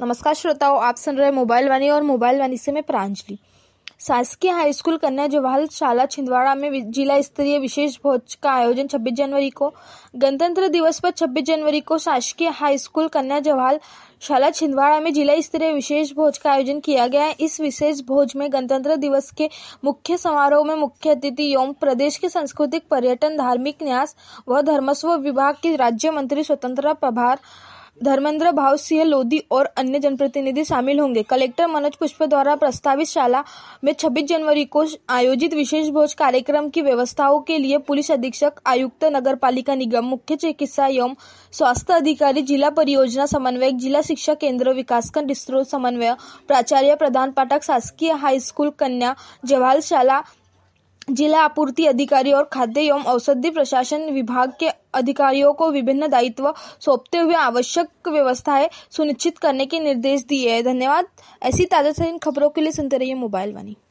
नमस्कार श्रोताओं, आप सुन रहे मोबाइल वाणी और मोबाइल वाणी से मैं प्रांजलि। शासकीय हाई स्कूल कन्या जवाहर शाला छिंदवाड़ा में जिला स्तरीय विशेष भोज का आयोजन 26 जनवरी को। गणतंत्र दिवस पर 26 जनवरी को शासकीय हाई स्कूल कन्या जवाहर शाला छिंदवाड़ा में जिला स्तरीय विशेष भोज का आयोजन किया गया है। इस विशेष भोज में गणतंत्र दिवस के मुख्य समारोह में मुख्य अतिथि एवं प्रदेश के सांस्कृतिक पर्यटन, धार्मिक न्यास व धर्मस्व विभाग के राज्य मंत्री स्वतंत्र प्रभार धर्मेंद्र भाव सिंह लोधी और अन्य जनप्रतिनिधि शामिल होंगे। कलेक्टर मनोज पुष्प द्वारा प्रस्तावित शाला में 26 जनवरी को आयोजित विशेष भोज कार्यक्रम की व्यवस्थाओं के लिए पुलिस अधीक्षक, आयुक्त, नगरपालिका निगम, मुख्य चिकित्सा एवं स्वास्थ्य अधिकारी, जिला परियोजना समन्वयक, जिला शिक्षा केंद्र विकासखंड स्रोत समन्वय, प्राचार्य, प्रधान पाठक, शासकीय हाई स्कूल कन्या जवाहर शाला, जिला आपूर्ति अधिकारी और खाद्य एवं औषधि प्रशासन विभाग के अधिकारियों को विभिन्न दायित्व सौंपते हुए आवश्यक व्यवस्थाएं सुनिश्चित करने के निर्देश दिए हैं। धन्यवाद। ऐसी ताज़ा खबरों के लिए सुनते रहिए मोबाइल वाणी।